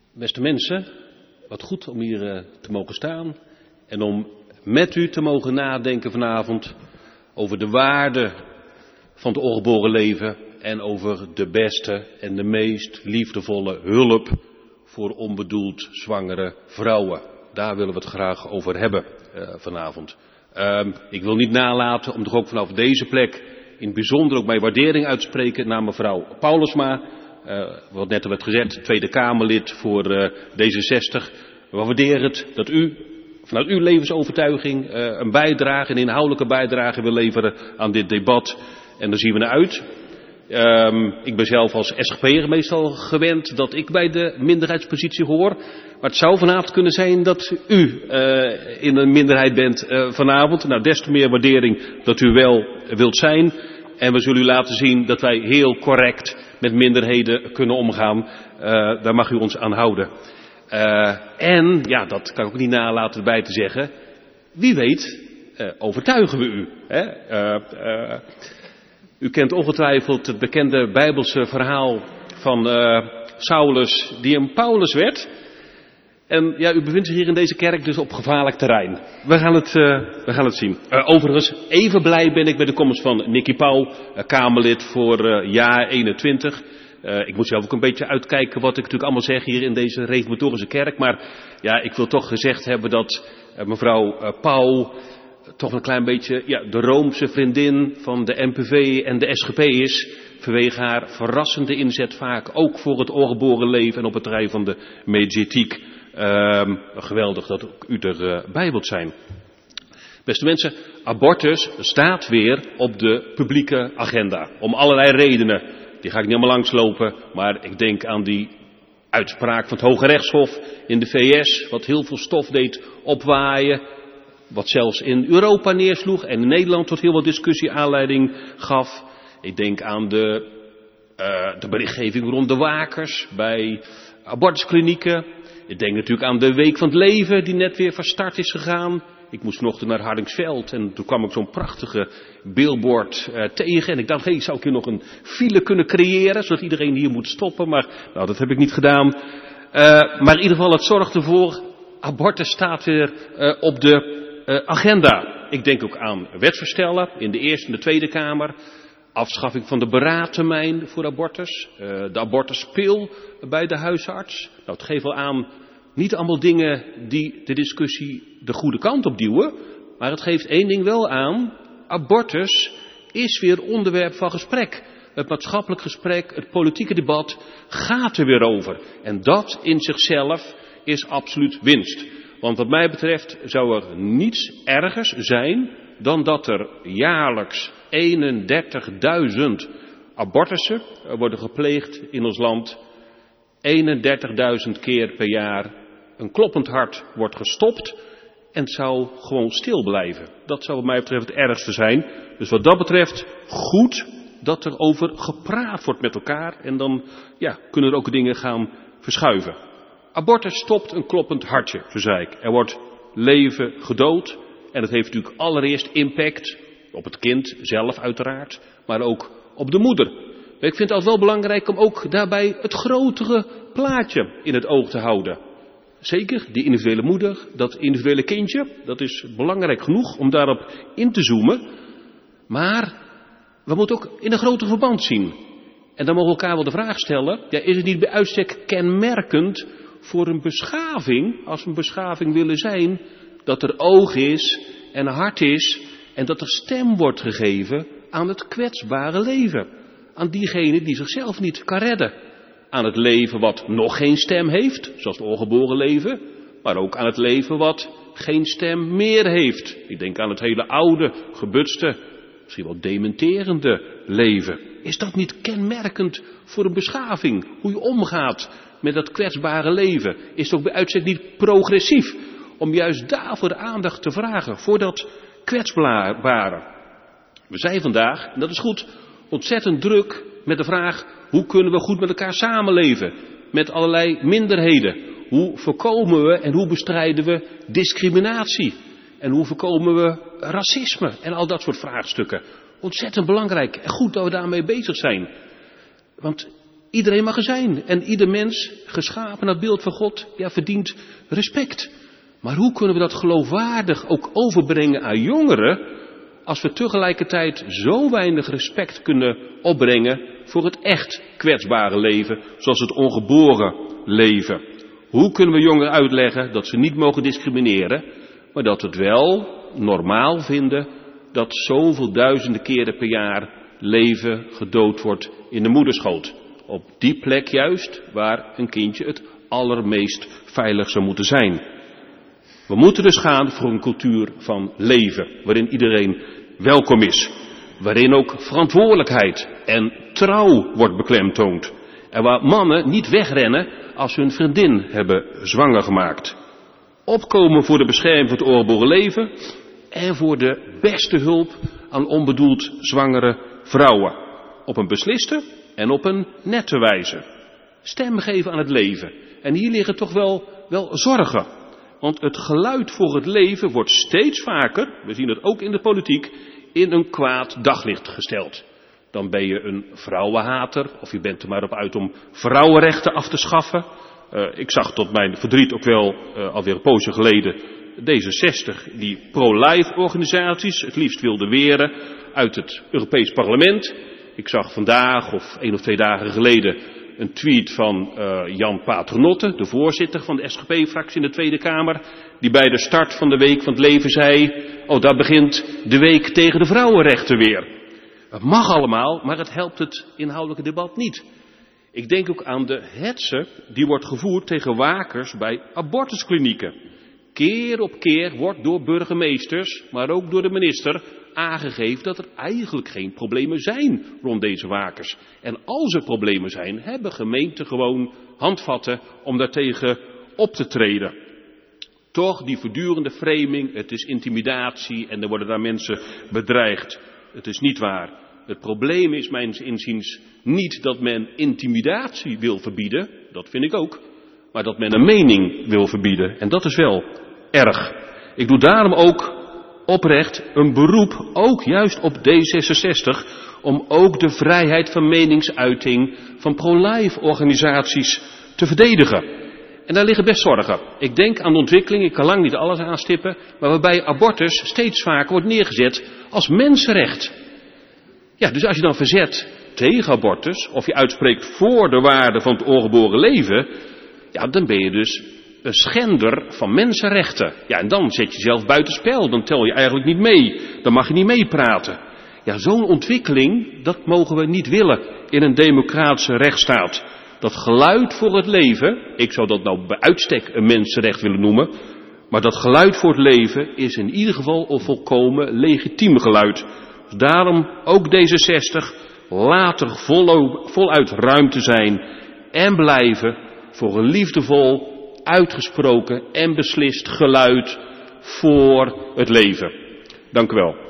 Beste mensen, wat goed om hier te mogen staan en om met u te mogen nadenken vanavond over de waarde van het ongeboren leven en over de beste en de meest liefdevolle hulp voor onbedoeld zwangere vrouwen. Daar willen we het graag over hebben vanavond. Ik wil niet nalaten om toch ook vanaf deze plek in het bijzonder ook mijn waardering uit te spreken naar mevrouw Paulusma. Wat net al werd gezegd, Tweede Kamerlid voor D66. We waarderen het dat u vanuit uw levensovertuiging een bijdrage, een inhoudelijke bijdrage wil leveren aan dit debat. En daar zien we naar uit. Ik ben zelf als SGP'er meestal gewend dat ik bij de minderheidspositie hoor. Maar het zou vanavond kunnen zijn dat u in een minderheid bent vanavond. Nou, des te meer waardering dat u wel wilt zijn. En we zullen u laten zien dat wij heel correct met minderheden kunnen omgaan. Daar mag u ons aan houden. En, ja, dat kan ik ook niet nalaten erbij te zeggen. Wie weet, overtuigen we u. Hè? U kent ongetwijfeld het bekende Bijbelse verhaal van Saulus die een Paulus werd. En ja, u bevindt zich hier in deze kerk dus op gevaarlijk terrein. We gaan het zien. Overigens, even blij ben ik bij de komst van Nicky Pauw, Kamerlid voor jaar 21. Ik moet zelf ook een beetje uitkijken wat ik natuurlijk allemaal zeg hier in deze reformatorische kerk. Maar ja, ik wil toch gezegd hebben dat mevrouw Pauw toch een klein beetje de Roomse vriendin van de NPV en de SGP is. Vanwege haar verrassende inzet vaak ook voor het ongeboren leven en op het terrein van de mediatiek. Geweldig dat ook u erbij wilt zijn. Beste mensen, abortus staat weer op de publieke agenda. Om allerlei redenen. Die ga ik niet allemaal langslopen. Maar ik denk aan die uitspraak van het Hoge Rechtshof in de VS. Wat heel veel stof deed opwaaien. Wat zelfs in Europa neersloeg en in Nederland tot heel wat discussie aanleiding gaf. Ik denk aan de berichtgeving rond de wakers bij abortusklinieken. Ik denk natuurlijk aan de Week van het Leven die net weer van start is gegaan. Ik moest vanochtend naar Hardingsveld en toen kwam ik zo'n prachtige billboard tegen. En ik dacht, zou ik hier nog een file kunnen creëren, zodat iedereen hier moet stoppen. Maar nou, dat heb ik niet gedaan. Maar in ieder geval, het zorgt ervoor, abortus staat weer op de agenda. Ik denk ook aan wetsvoorstellen in de Eerste en de Tweede Kamer. Afschaffing van de beraadtermijn voor abortus. De abortuspil bij de huisarts. Nou, het geeft wel aan, niet allemaal dingen die de discussie de goede kant op duwen. Maar het geeft één ding wel aan. Abortus is weer onderwerp van gesprek. Het maatschappelijk gesprek, het politieke debat gaat er weer over. En dat in zichzelf is absoluut winst. Want wat mij betreft zou er niets ergers zijn dan dat er jaarlijks 31.000 abortussen worden gepleegd in ons land. 31.000 keer per jaar een kloppend hart wordt gestopt en het zou gewoon stil blijven. Dat zou wat mij betreft het ergste zijn. Dus wat dat betreft goed dat er over gepraat wordt met elkaar en dan kunnen er ook dingen gaan verschuiven. Abortus stopt een kloppend hartje, zo zei ik. Er wordt leven gedood en dat heeft natuurlijk allereerst impact op het kind zelf uiteraard, maar ook op de moeder. Ik vind het altijd wel belangrijk om ook daarbij het grotere plaatje in het oog te houden. Zeker, die individuele moeder, dat individuele kindje, dat is belangrijk genoeg om daarop in te zoomen. Maar we moeten ook in een groter verband zien. En dan mogen we elkaar wel de vraag stellen, is het niet bij uitstek kenmerkend voor een beschaving, als we een beschaving willen zijn, dat er oog is en hart is en dat er stem wordt gegeven aan het kwetsbare leven. Aan diegene die zichzelf niet kan redden. Aan het leven wat nog geen stem heeft, zoals het ongeboren leven, maar ook aan het leven wat geen stem meer heeft. Ik denk aan het hele oude, gebutste, misschien wel dementerende leven. Is dat niet kenmerkend voor een beschaving? Hoe je omgaat met dat kwetsbare leven? Is het ook bij uitstek niet progressief om juist daarvoor aandacht te vragen, voor dat kwetsbare? We zijn vandaag, en dat is goed, ontzettend druk met de vraag, hoe kunnen we goed met elkaar samenleven? Met allerlei minderheden. Hoe voorkomen we en hoe bestrijden we discriminatie? En hoe voorkomen we racisme? En al dat soort vraagstukken. Ontzettend belangrijk en goed dat we daarmee bezig zijn. Want Iedereen mag er zijn. En ieder mens, geschapen naar het beeld van God, verdient respect. Maar hoe kunnen we dat geloofwaardig ook overbrengen aan jongeren, als we tegelijkertijd zo weinig respect kunnen opbrengen voor het echt kwetsbare leven, zoals het ongeboren leven? Hoe kunnen we jongeren uitleggen dat ze niet mogen discrimineren, maar dat we het wel normaal vinden dat zoveel duizenden keren per jaar leven gedood wordt in de moederschoot? Op die plek juist waar een kindje het allermeest veilig zou moeten zijn. We moeten dus gaan voor een cultuur van leven, waarin iedereen welkom is. Waarin ook verantwoordelijkheid en trouw wordt beklemtoond. En waar mannen niet wegrennen als hun vriendin hebben zwanger gemaakt. Opkomen voor de bescherming van het ongeboren leven en voor de beste hulp aan onbedoeld zwangere vrouwen. Op een besliste en op een nette wijze. Stem geven aan het leven. En hier liggen toch wel zorgen. Want het geluid voor het leven wordt steeds vaker, we zien het ook in de politiek, in een kwaad daglicht gesteld. Dan ben je een vrouwenhater, of je bent er maar op uit om vrouwenrechten af te schaffen. Ik zag tot mijn verdriet ook wel alweer een poosje geleden D66 die pro-life organisaties het liefst wilde weren uit het Europees Parlement. Ik zag vandaag of 1 of 2 dagen geleden een tweet van Jan Paternotte, de voorzitter van de SGP-fractie in de Tweede Kamer, die bij de start van de Week van het Leven zei: daar begint de week tegen de vrouwenrechten weer. Het mag allemaal, maar het helpt het inhoudelijke debat niet. Ik denk ook aan de hetze die wordt gevoerd tegen wakers bij abortusklinieken. Keer op keer wordt door burgemeesters, maar ook door de minister aangegeven dat er eigenlijk geen problemen zijn rond deze wakers. En als er problemen zijn, hebben gemeenten gewoon handvatten om daartegen op te treden. Toch die voortdurende framing, het is intimidatie en er worden daar mensen bedreigd. Het is niet waar. Het probleem is mijns inziens niet dat men intimidatie wil verbieden, dat vind ik ook, maar dat men een mening wil verbieden. En dat is wel erg. Ik doe daarom ook oprecht een beroep, ook juist op D66, om ook de vrijheid van meningsuiting van pro-life organisaties te verdedigen. En daar liggen best zorgen. Ik denk aan de ontwikkeling, ik kan lang niet alles aanstippen, maar waarbij abortus steeds vaker wordt neergezet als mensenrecht. Ja, dus als je dan verzet tegen abortus, of je uitspreekt voor de waarde van het ongeboren leven, dan ben je dus een schender van mensenrechten. Ja, en dan zet je jezelf buitenspel, dan tel je eigenlijk niet mee, dan mag je niet meepraten. Ja, zo'n ontwikkeling, dat mogen we niet willen in een democratische rechtsstaat. Dat geluid voor het leven, ik zou dat nou bij uitstek een mensenrecht willen noemen, maar dat geluid voor het leven is in ieder geval een volkomen legitiem geluid. Dus daarom ook D66, laat er voluit ruimte zijn en blijven voor een liefdevol, uitgesproken en beslist geluid voor het leven. Dank u wel.